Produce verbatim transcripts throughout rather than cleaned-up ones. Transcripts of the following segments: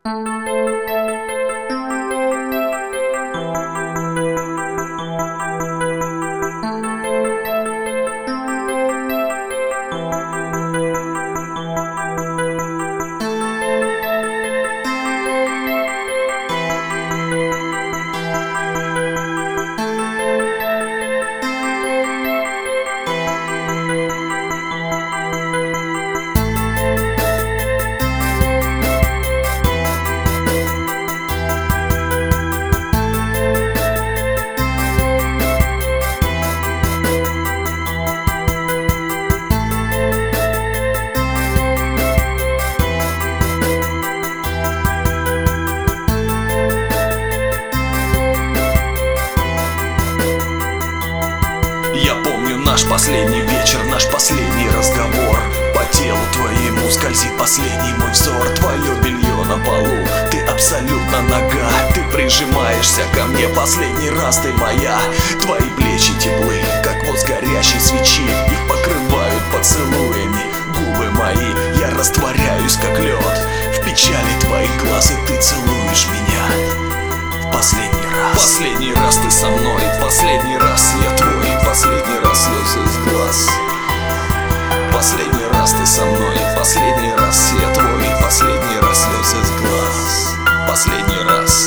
Наш последний вечер, наш последний разговор. По телу твоему скользит последний мой взор. Твое белье на полу, ты абсолютно нага. Ты прижимаешься ко мне, последний раз ты моя. Твои плечи теплы, как воск горящей свечи. Их покрывают поцелуями губы мои. Я растворяюсь, как лед, в печали твоих глаз. И ты целуешь меня в последний раз. Последний раз ты со мной, последний раз я твой. Последний раз слезы из глаз. Последний раз ты со мной, последний раз я твой. Последний раз слезы из глаз. Последний раз.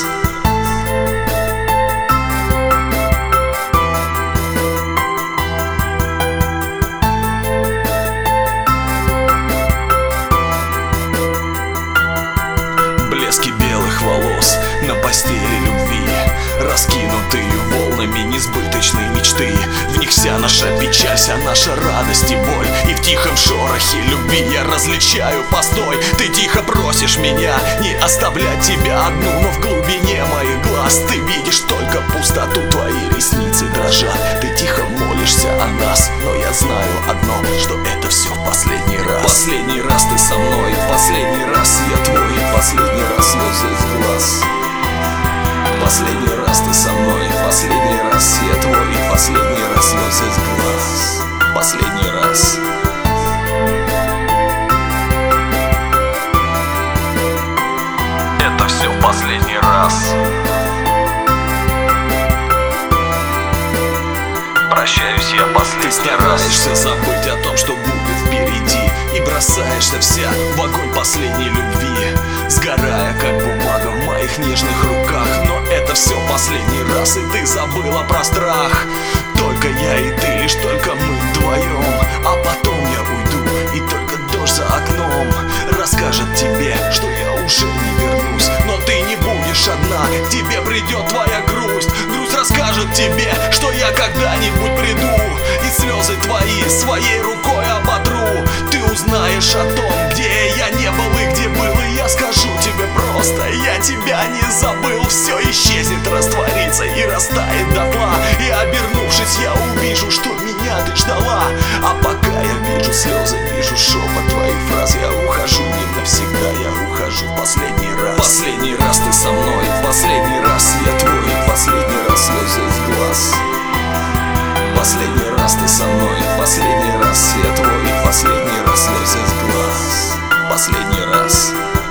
Блески белых волос на постели любви, раскинутые волнами несбыточные мечты. В них вся наша печаль, вся наша радость и боль. И в тихом шорохе любви я различаю постой. Ты тихо просишь меня не оставлять тебя одну, но в глубине моих глаз ты видишь только пустоту. Твои ресницы дрожат, ты тихо молишься о нас. Но я знаю одно, что это все в последний раз. Последний раз ты со мной, последний раз я твой. Последний раз слезы из глаз. Последний раз ты со мной, последний раз я твой. Последний раз слезы из глаз. Последний раз. Это все в последний раз. Прощаюсь я последний раз. Ты стараешься забыть о том, что будет впереди, и бросаешься вся в огонь последней любви, сгорая как бумага в моих нежных руках. Но это все последний раз, и ты забыла про страх. Только я и ты, лишь только мы вдвоем. А потом я уйду, и только дождь за окном расскажет тебе, что я уже не вернусь. Но ты не будешь одна, к тебе придет твоя грусть. Грусть расскажет тебе, что я когда-нибудь приду, и слезы твои своей рукой оботру. Ты узнаешь о том, где я не был и где был. И я скажу тебе просто: я тебя не забыл. Все исчезнет, растворится и растает дотла. И обернувшись, я увижу, что меня ты ждала. А пока я вижу слезы, вижу шепот твоих фраз. Я ухожу не навсегда, я ухожу в последний раз. Последний раз ты со мной, последний раз я твой. Последний раз слезы из глаз. Последний раз ты со мной, последний раз я твой. Последний раз слезы из глаз. Последний раз.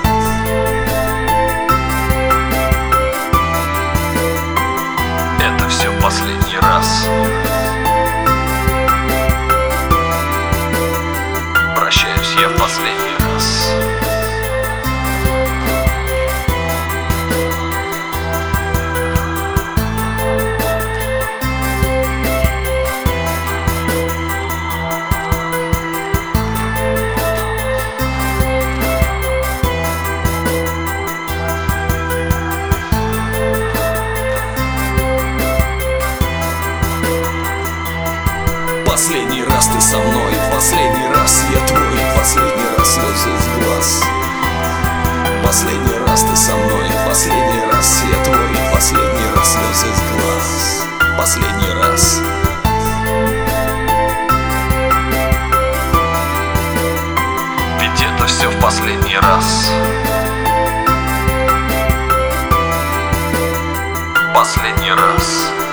Это все последний раз. Прощаюсь я в последний раз. Последний раз ты со мной, последний раз я твой. Последний раз слезы из глаз. Последний раз ты со мной, последний раз я твой. Последний раз слезы из глаз. Последний раз. Ведь это все в последний раз. Последний раз.